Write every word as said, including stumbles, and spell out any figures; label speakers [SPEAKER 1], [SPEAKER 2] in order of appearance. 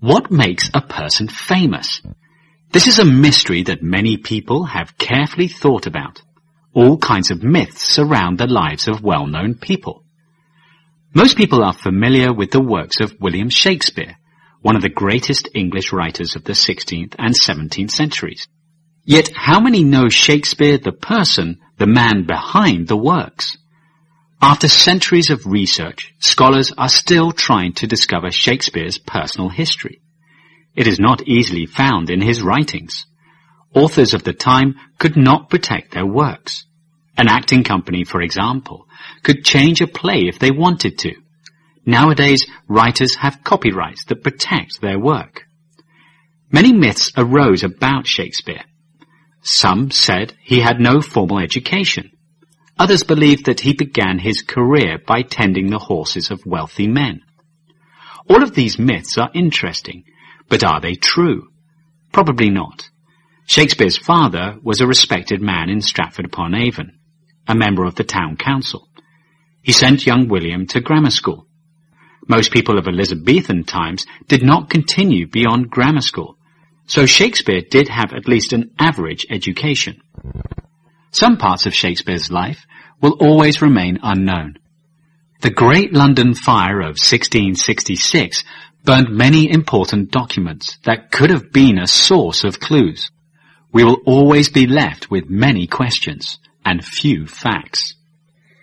[SPEAKER 1] What makes a person famous? This is a mystery that many people have carefully thought about. All kinds of myths surround the lives of well-known people. Most people are familiar with the works of William Shakespeare, one of the greatest English writers of the sixteenth and seventeenth centuries. Yet how many know Shakespeare the person, the man behind the works? After centuries of research, scholars are still trying to discover Shakespeare's personal history. It is not easily found in his writings. Authors of the time could not protect their works. An acting company, for example, could change a play if they wanted to. Nowadays, writers have copyrights that protect their work. Many myths arose about Shakespeare. Some said he had no formal education. Others believed that he began his career by tending the horses of wealthy men. All of these myths are interesting, but are they true? Probably not. Shakespeare's father was a respected man in Stratford-upon-Avon, a member of the town council. He sent young William to grammar school. Most people of Elizabethan times did not continue beyond grammar school, so Shakespeare did have at least an average education. Some parts of Shakespeare's life will always remain unknown. The Great London Fire of sixteen sixty-six burned many important documents that could have been a source of clues. We will always be left with many questions and few facts.